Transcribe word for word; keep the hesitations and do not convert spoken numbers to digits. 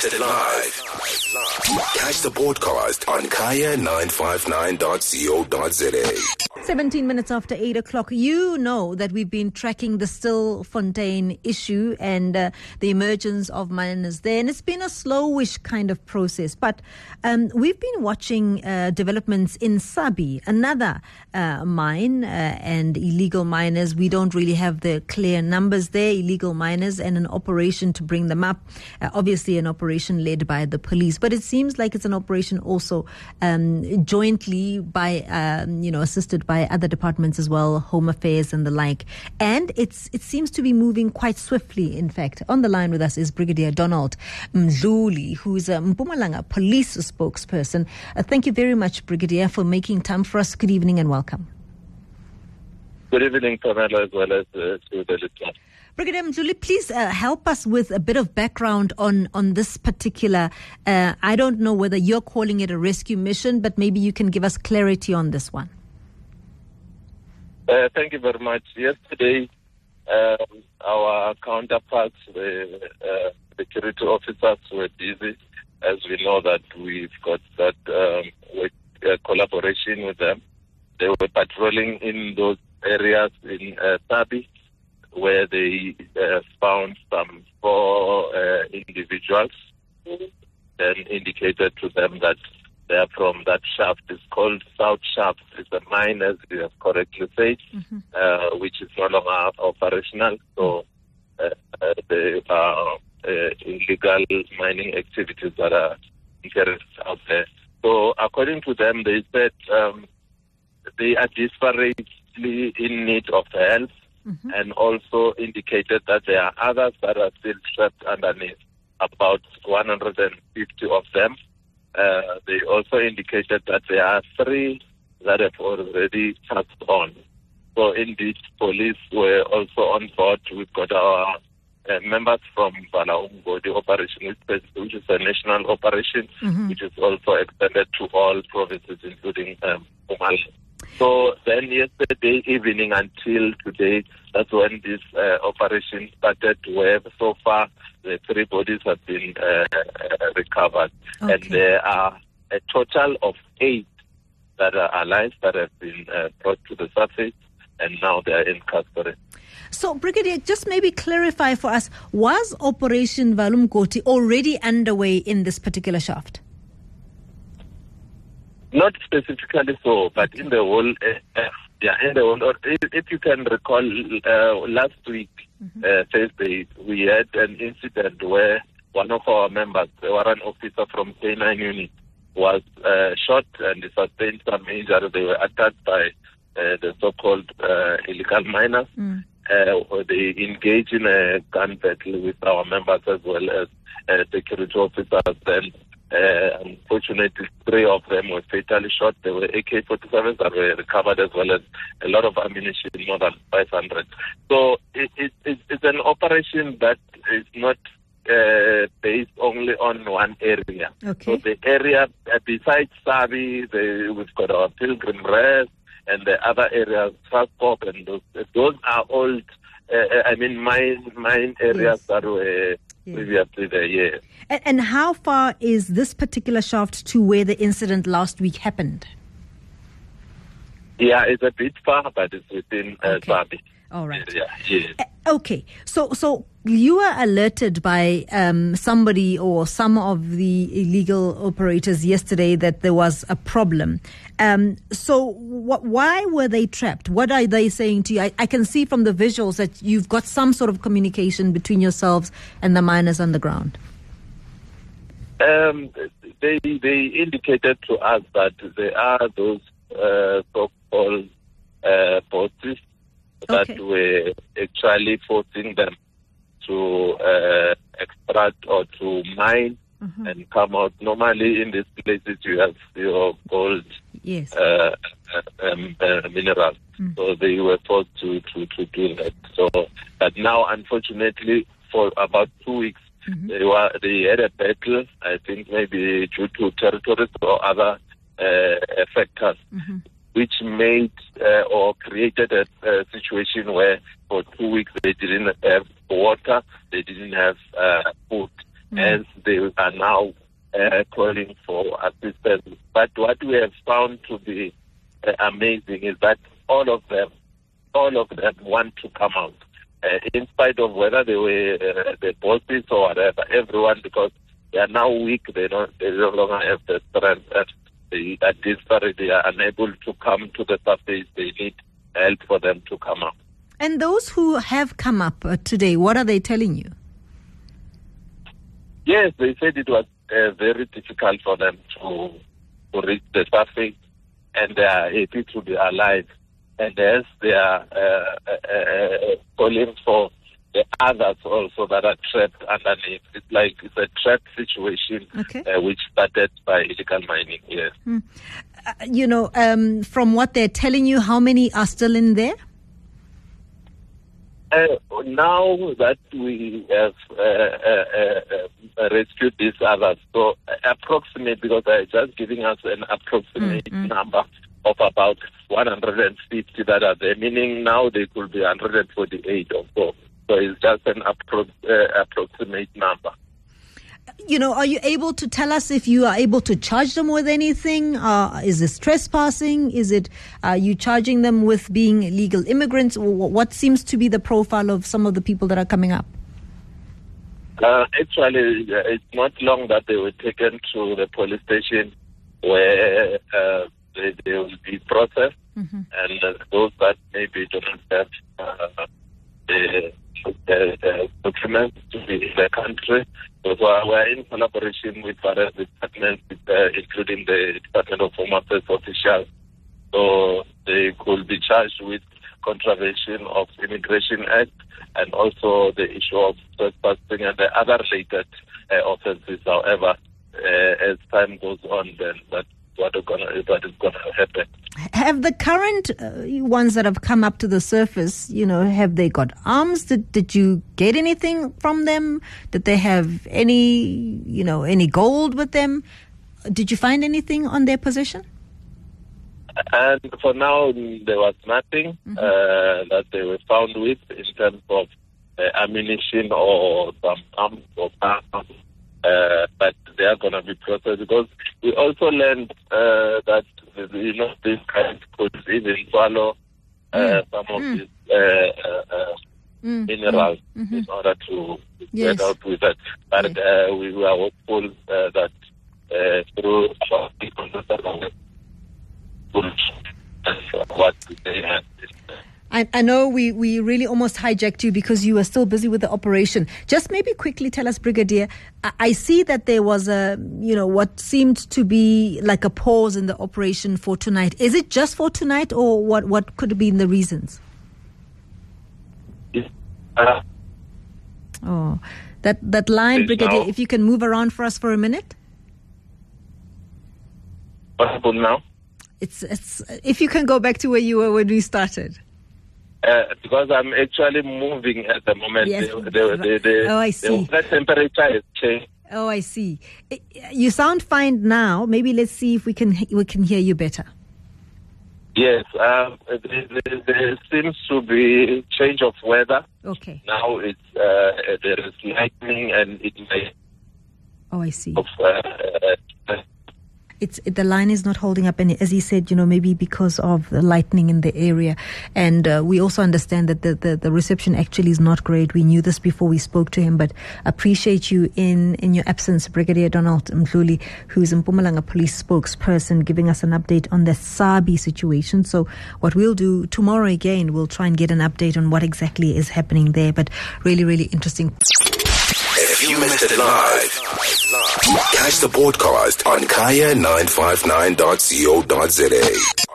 Broadcasted live. Catch the podcast on kaya nine five nine dot co dot za. seventeen minutes after eight o'clock. You know that we've been tracking the Stilfontein issue and uh, the emergence of miners there. And it's been a slowish kind of process. But um, we've been watching uh, developments in Sabi, another uh, mine uh, and illegal miners. We don't really have the clear numbers there, illegal miners, and an operation to bring them up. Uh, obviously, an operation led by the police. But it seems like it's an operation also um, jointly by, um, you know, assisted by by other departments as well, Home Affairs and the like. And it's it seems to be moving quite swiftly, in fact. On the line with us is Brigadier Donald Mdluli, who's a Mpumalanga police spokesperson. Uh, thank you very much, Brigadier, for making time for us. Good evening and welcome. Good evening, Pamela, as well as uh, to the listeners. Brigadier Mdluli, please uh, help us with a bit of background on, on this particular, uh, I don't know whether you're calling it a rescue mission, but maybe you can give us clarity on this one. Uh, thank you very much. Yesterday, um, our counterparts, the uh, security officers, were busy, as we know that we've got that um, with, uh, collaboration with them. They were patrolling in those areas in uh, Sabi, where they uh, found some four uh, individuals, and indicated to them that they are from that shaft. It's called South Shaft. It's a mine, as you have correctly said, mm-hmm. uh, which is no longer operational. So uh, uh, they are uh, illegal mining activities that are carried out there. So according to them, they said um, they are desperately in need of help, mm-hmm. and also indicated that there are others that are still trapped underneath, about one hundred fifty of them. Uh, they also indicated that there are three that have already passed on. So indeed, police were also on board. We've got our uh, members from Balaumgo, the operation, which is a national operation, mm-hmm. which is also extended to all provinces, including um, Mpumalanga. So then yesterday evening until today, that's when this uh, operation started, where so far the three bodies have been uh, uh, recovered. Okay. And there are a total of eight that are alive that have been uh, brought to the surface, and now they are in custody. So, Brigadier, just maybe clarify for us, was Operation Valumgoti already underway in this particular shaft? Not specifically so, but in the whole, uh, uh, yeah, in the whole, if, if you can recall, uh, last week, mm-hmm. uh, Thursday, we had an incident where one of our members, the warrant officer from K nine unit, was uh, shot and sustained some injury. They were attacked by uh, the so-called uh, illegal miners. Mm. Uh, they engaged in a gun battle with our members as well as uh, security officers. And Uh, unfortunately, three of them were fatally shot. There were A K forty-sevens that were recovered, as well as a lot of ammunition, more than five hundred. So it, it, it, it's an operation that is not uh, based only on one area. Okay. So the area, uh, besides Sabi, the, we've got our Pilgrim Rest and the other areas, Transport, and those, those are old, uh, I mean, mine, mine areas yes. that were... Yeah. Previously there, yeah. And, and how far is this particular shaft to where the incident last week happened? Yeah, it's a bit far, but it's within uh, okay. Sabi. All right. Yeah, yes. Uh, okay. So, so you were alerted by um, somebody or some of the illegal operators yesterday that there was a problem. Um, so, wh- why were they trapped? What are they saying to you? I, I can see from the visuals that you've got some sort of communication between yourselves and the miners on the ground. Um, they they indicated to us that there are those uh, so-called uh, bosses that okay. were actually forcing them to uh, extract or to mine mm-hmm. and come out. Normally in these places you have your gold yes. uh, um, uh, minerals. Mm. So they were forced to, to, to do that. So, but now unfortunately for about two weeks mm-hmm. they were they had a battle, I think maybe due to territories or other uh, factors. Mm-hmm. which made uh, or created a, a situation where for two weeks they didn't have water, they didn't have uh, food. Mm. Hence, they are now uh, calling for assistance. But what we have found to be uh, amazing is that all of them, all of them want to come out, uh, in spite of whether they were uh, the bosses or whatever. Everyone, because they are now weak, they don't, they no longer have the strength. That they are desperate, they are unable to come to the surface. They need help for them to come out. And those who have come up uh, today, what are they telling you? Yes, they said it was uh, very difficult for them to, to reach the surface, and they are happy to be alive. And as they are uh, uh, uh, calling for the others also that are trapped underneath. It's like it's a trapped situation, okay. uh, which started by illegal mining, yes. Hmm. Uh, you know, um, from what they're telling you, how many are still in there? Uh, now that we have uh, uh, uh, rescued these others, so approximate, because they're just giving us an approximate mm-hmm. number of about one hundred fifty that are there, meaning now they could be one hundred forty-eight or so. So it's just an appro- uh, approximate number. You know, are you able to tell us if you are able to charge them with anything? Uh, is this trespassing? Is it uh, you charging them with being illegal immigrants? What seems to be the profile of some of the people that are coming up? Uh, actually, it's not long that they were taken to the police station where uh, they, they will be processed, mm-hmm. and uh, those that maybe do not have uh, the the, the documents to be in the country. So we're in collaboration with various departments, uh, including the Department of Home Affairs officials. So they could be charged with contravention of Immigration Act and also the issue of trespassing and the other related uh, offences. However, uh, as time goes on, then that's what is going to happen. Have the current uh, ones that have come up to the surface, you know, have they got arms? Did, did you get anything from them? Did they have any, you know, any gold with them? Did you find anything on their possession? And for now, there was nothing mm-hmm. uh, that they were found with in terms of uh, ammunition or some arms or arms. Uh, but they are going to be processed, because we also learned uh, that, you know, these guys could even swallow uh, mm. some of mm. these uh, uh, uh, mm. minerals mm-hmm. in order to yes. get out with that. But yes. uh, we were hopeful uh, that uh, through our people what they had. I, I know we, we really almost hijacked you because you were still busy with the operation. Just maybe quickly tell us, Brigadier, I, I see that there was a, you know, what seemed to be like a pause in the operation for tonight. Is it just for tonight, or what, what could have been the reasons? Uh, oh, that, that line, Brigadier, now, if you can move around for us for a minute. What happened now? It's, it's, if you can go back to where you were when we started. Uh, because I'm actually moving at the moment. Yes. The, the, the, the, oh, I see. The temperature has changed. Oh, I see. You sound fine now. Maybe let's see if we can we can hear you better. Yes. Um, there, there, there seems to be change of weather. Okay. Now it's uh, there is lightning, and it may. Oh, I see. Of, uh, It's the line is not holding up, and as he said, you know, maybe because of the lightning in the area. And uh, we also understand that the, the, the reception actually is not great. We knew this before we spoke to him, but appreciate you in, in your absence, Brigadier Donald Mdluli, who's in Mpumalanga police spokesperson, giving us an update on the Sabi situation. So what we'll do tomorrow again, we'll try and get an update on what exactly is happening there. But really, really interesting. If you missed it live, catch the podcast on kaya nine five nine dot co dot za.